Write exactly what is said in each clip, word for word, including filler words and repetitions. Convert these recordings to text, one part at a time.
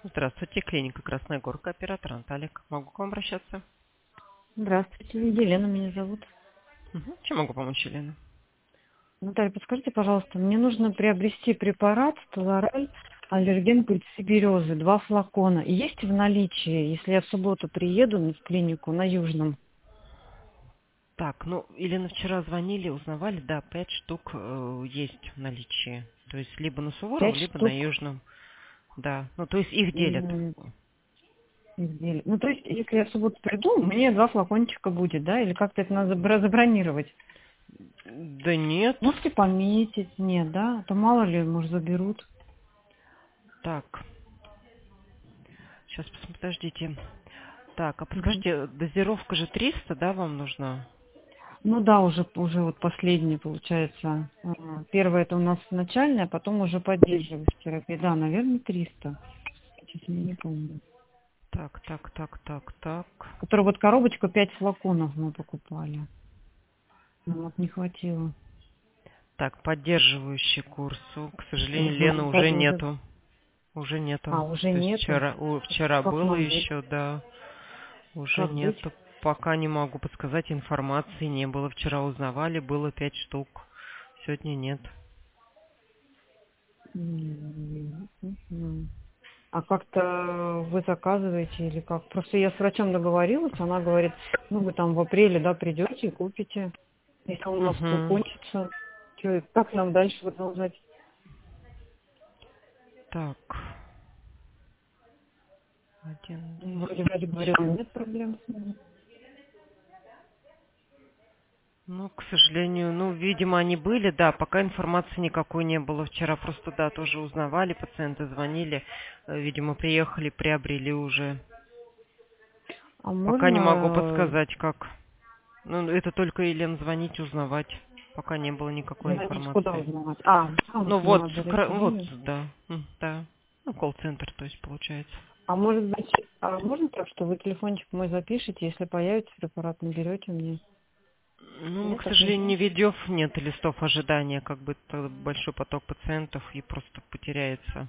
Здравствуйте, клиника Красная Горка, оператор Анталик. Могу к вам обращаться? Здравствуйте, Елена меня зовут. Угу. Чем могу помочь, Елена? Наталья, подскажите, пожалуйста, мне нужно приобрести препарат Стеллараль аллерген пыльцы березы, два флакона. Есть в наличии, если я в субботу приеду в клинику на Южном? Так, ну, Елена, вчера звонили, узнавали, да, пять штук э, есть в наличии. То есть либо на Суворова, Пять либо на штук. Южном. Да, ну, то есть их делят. м, изделий. Ну, то есть, если я в субботу приду, мне два флакончика будет, да? Или как-то это надо забра- забронировать? Да нет. Можете пометить? Нет, да? А то мало ли, может, заберут. Так, сейчас подождите. Так, а Мгм. подскажите, дозировка же триста, да, вам нужна? Ну да, уже, уже вот последний получается. А, Первое это у нас начальное, а потом уже поддерживающая терапия. Да, наверное, триста. Честно, я не помню. Так, так, так, так, так. Который вот коробочку пять флаконов мы покупали. Ну, вот не хватило. Так, поддерживающий курсу. К сожалению, Лены Угу. уже нету. Уже нету. А, уже То есть нету? вчера, у- вчера Как было нам быть? еще, да. Уже Как быть? нету. Пока не могу подсказать, информации не было. Вчера узнавали, было пять штук. Сегодня нет. М, мгм. А как-то вы заказываете или как? Просто я с врачом договорилась, она говорит, ну вы там в апреле, да, придете и купите. Если у нас Угу. кончится, чё, как нам дальше продолжать? Так. Один, Вроде десять. вроде говорила, нет проблем с ними. Ну, к сожалению, ну, видимо, они были, да, пока информации никакой не было. Вчера просто, да, тоже узнавали, пациенты звонили, э, видимо, приехали, приобрели уже. А Пока не могу можно подсказать, как. Ну, это только Елен звонить, узнавать. Пока не было никакой звонить куда информации. узнавать? А, там Ну вот, на кра- горячую вот, линию. да, м, да. Ну, колл-центр, то есть, получается. А может быть, а можно так, что вы телефончик мой запишите, если появится препарат, наберете мне? Ну, мы, Нет, к так сожалению, нельзя? не ведем, нет листов ожидания, как бы это большой поток пациентов и просто потеряется.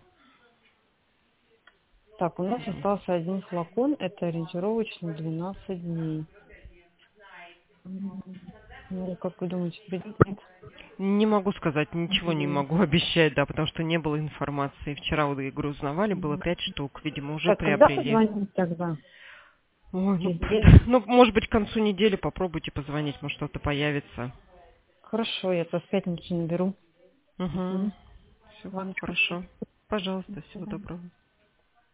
Так, у нас остался один флакон, это ориентировочно двенадцать дней. М, Ну, как вы думаете, придет? Нет? Не могу сказать, ничего не Мгм. могу обещать, да, потому что не было информации. Вчера, вот, я говорю, узнавали, было пять штук, видимо, уже Так, когда приобрели. позвонить тогда? Ой, ну, Через неделю? ну, может быть, к концу недели попробуйте позвонить, может, что-то появится. Хорошо, я то в пятницу наберу. Угу. Мгм. Все, Ладно, спасибо. хорошо. Пожалуйста, До всего свидания. доброго.